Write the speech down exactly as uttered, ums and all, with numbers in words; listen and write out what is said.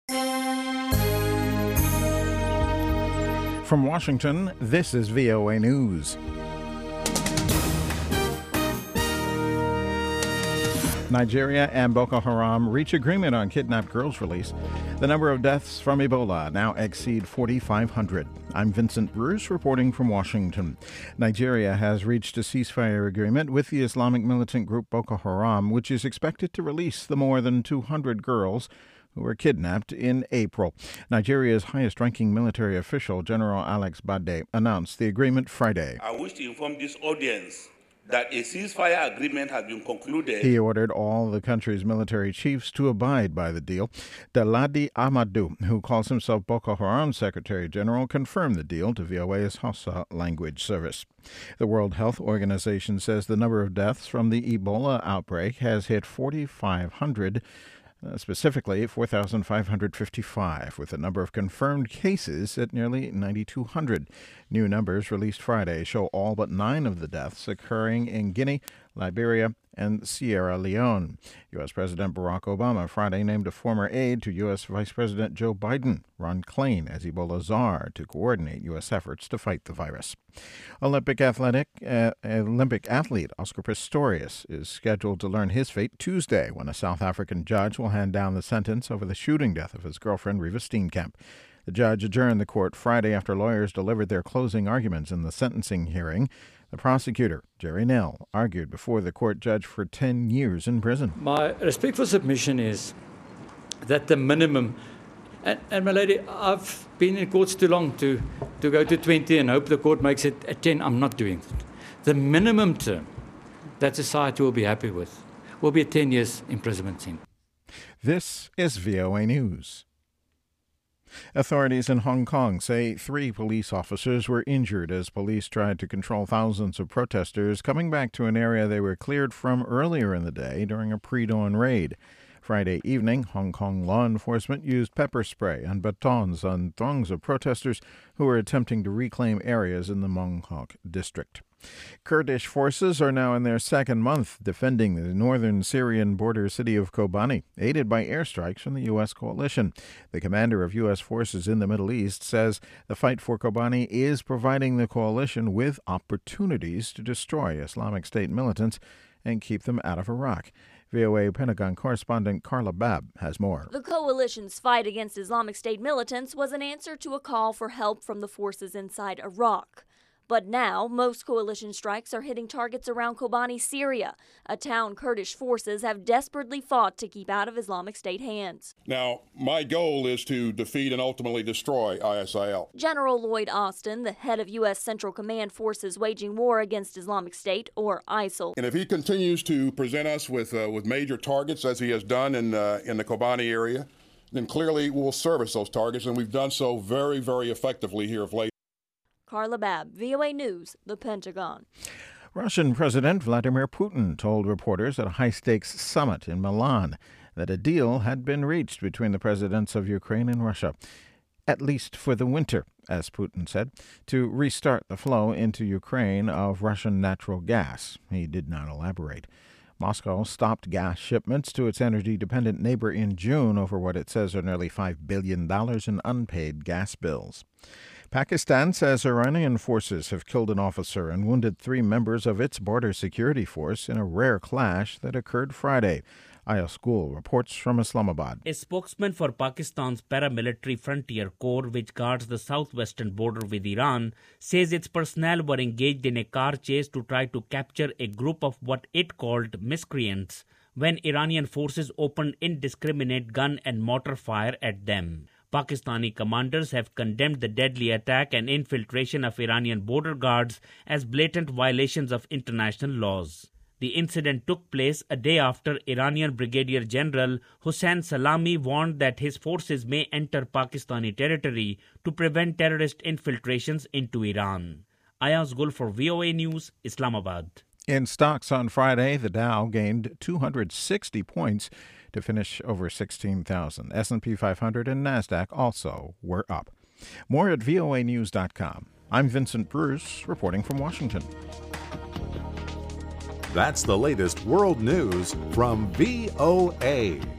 From Washington, this is V O A News. Nigeria and Boko Haram reach agreement on kidnapped girls' release. The number of deaths from Ebola now exceed forty-five hundred. I'm Vincent Bruce reporting from Washington. Nigeria has reached a ceasefire agreement with the Islamic militant group Boko Haram, which is expected to release the more than two hundred girls who were kidnapped in April. Nigeria's highest-ranking military official, General Alex Bade, announced the agreement Friday. I wish to inform this audience that a ceasefire agreement has been concluded. He ordered all the country's military chiefs to abide by the deal. Daladi Amadu, who calls himself Boko Haram's Secretary General, confirmed the deal to V O A's Hausa language service. The World Health Organization says the number of deaths from the Ebola outbreak has hit forty-five hundred. Uh, specifically, four thousand five hundred fifty-five, with the number of confirmed cases at nearly nine thousand two hundred. New numbers released Friday show all but nine of the deaths occurring in Guinea, Liberia, and Sierra Leone. U S. President Barack Obama Friday named a former aide to U S. Vice President Joe Biden, Ron Klain, as Ebola czar to coordinate U S efforts to fight the virus. Olympic athletic uh, Olympic athlete Oscar Pistorius is scheduled to learn his fate Tuesday when a South African judge will hand down the sentence over the shooting death of his girlfriend Reeva Steenkamp. The judge adjourned the court Friday after lawyers delivered their closing arguments in the sentencing hearing. The prosecutor, Jerry Nell, argued before the court judge for ten years in prison. My respectful submission is that the minimum, and, and my lady, I've been in courts too long to, to go to twenty and hope the court makes it at ten. I'm not doing that. The minimum term that society will be happy with will be a ten years imprisonment sentence. This is V O A News. Authorities in Hong Kong say three police officers were injured as police tried to control thousands of protesters coming back to an area they were cleared from earlier in the day during a pre-dawn raid. Friday evening, Hong Kong law enforcement used pepper spray and batons on throngs of protesters who were attempting to reclaim areas in the Mong Kok district. Kurdish forces are now in their second month defending the northern Syrian border city of Kobani, aided by airstrikes from the U S coalition. The commander of U S forces in the Middle East says the fight for Kobani is providing the coalition with opportunities to destroy Islamic State militants and keep them out of Iraq. V O A Pentagon correspondent Carla Babb has more. The coalition's fight against Islamic State militants was an answer to a call for help from the forces inside Iraq. But now, most coalition strikes are hitting targets around Kobani, Syria, a town Kurdish forces have desperately fought to keep out of Islamic State hands. Now, my goal is to defeat and ultimately destroy I S I L. General Lloyd Austin, the head of U S. Central Command forces waging war against Islamic State, or ISIL. And if he continues to present us with uh, with major targets, as he has done in, uh, in the Kobani area, then clearly we'll service those targets, and we've done so very, very effectively here of late. Carla Babb, V O A News, The Pentagon. Russian President Vladimir Putin told reporters at a high-stakes summit in Milan that a deal had been reached between the presidents of Ukraine and Russia, at least for the winter, as Putin said, to restart the flow into Ukraine of Russian natural gas. He did not elaborate. Moscow stopped gas shipments to its energy-dependent neighbor in June over what it says are nearly five billion dollars in unpaid gas bills. Pakistan says Iranian forces have killed an officer and wounded three members of its border security force in a rare clash that occurred Friday. Ayaz Gul reports from Islamabad. A spokesman for Pakistan's paramilitary frontier corps, which guards the southwestern border with Iran, says its personnel were engaged in a car chase to try to capture a group of what it called miscreants when Iranian forces opened indiscriminate gun and mortar fire at them. Pakistani commanders have condemned the deadly attack and infiltration of Iranian border guards as blatant violations of international laws. The incident took place a day after Iranian Brigadier General Hossein Salami warned that his forces may enter Pakistani territory to prevent terrorist infiltrations into Iran. Ayaz Gul for V O A News, Islamabad. In stocks on Friday, the Dow gained two hundred sixty points to finish over sixteen thousand. S and P five hundred and NASDAQ also were up. More at V O A news dot com. I'm Vincent Bruce, reporting from Washington. That's the latest world news from V O A.